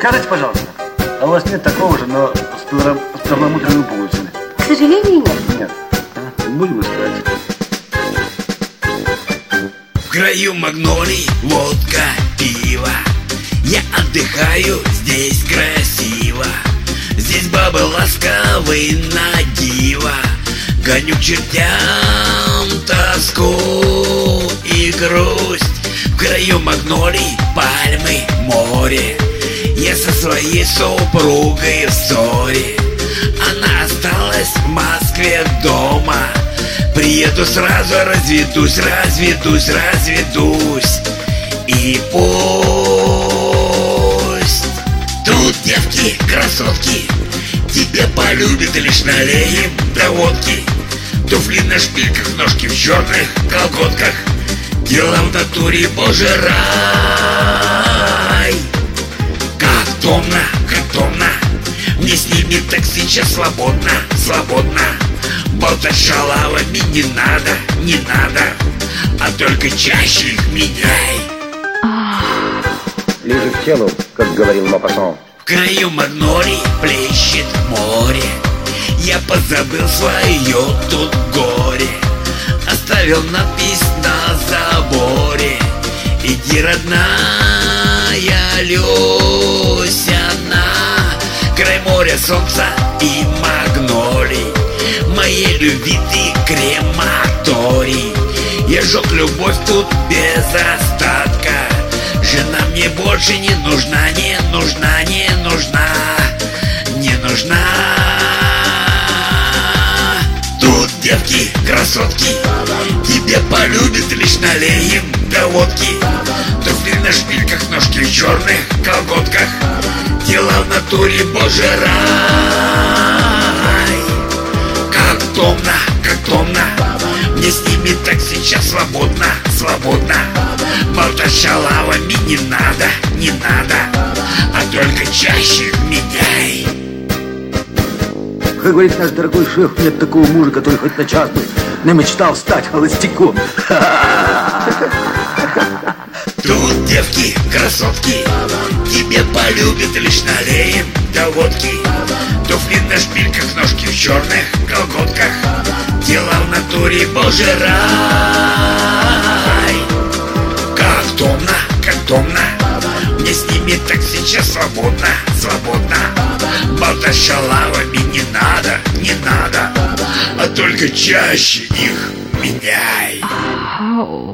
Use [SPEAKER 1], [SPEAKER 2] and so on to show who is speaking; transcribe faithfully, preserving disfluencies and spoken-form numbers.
[SPEAKER 1] Скажите, пожалуйста, а у вас нет такого же, но с перла- с перламутровыми пуговицами?
[SPEAKER 2] К сожалению, нет.
[SPEAKER 1] Нет. А? Будем искать.
[SPEAKER 3] В краю магнолий, водка, пиво. Я отдыхаю, здесь красиво. Здесь бабы ласковые на диво. Гоню к чертям тоску и грусть. В краю магнолий, пальмы, море. Я со своей супругой в ссоре. Она осталась в Москве дома. Приеду сразу, разведусь, разведусь, разведусь. И пусть тут девки, красотки тебе полюбят лишь налеем до водки. Туфли на шпильках, ножки в черных колготках. Дела в натуре, боже, рай. Как томно, как томно. Мне с ними так сейчас свободно, свободно. Болтать шалавами не надо, не надо. А только чаще их меняй.
[SPEAKER 4] Ближе к телу, как говорил Мопассан.
[SPEAKER 3] В краю магнолий плещет море. Я позабыл свое тут горе. Оставил надпись на заборе. Иди, родная Люся, на край моря, солнца и магнолий. Моей любви ты крематорий. Я жег любовь тут без остатка. Жена мне больше не нужна, не нужна, не нужна, не нужна. Тут девки, красотки тебе полюбят лишь налеем до водки. Туфли на шпильках, ножки в черных колготках. Дела в натуре, боже, рай. Как томно, как томно. Мне с ними так сейчас свободно, свободно. Болтать шалавами не надо, не надо. А только чаще меняй.
[SPEAKER 1] Как говорит наш дорогой шеф, нет такого мужа, который хоть на час бы не мечтал стать холостяком.
[SPEAKER 3] Тут девки, красотки тебе полюбят лишь налеем до водки. Туфли на шпильках, ножки в черных колготках. Дела в натуре, боже, рай. Как томно, как томно. Мне с ними так сейчас свободно, свободно. Болтать шалавами не надо, не надо. А только чаще их меняй.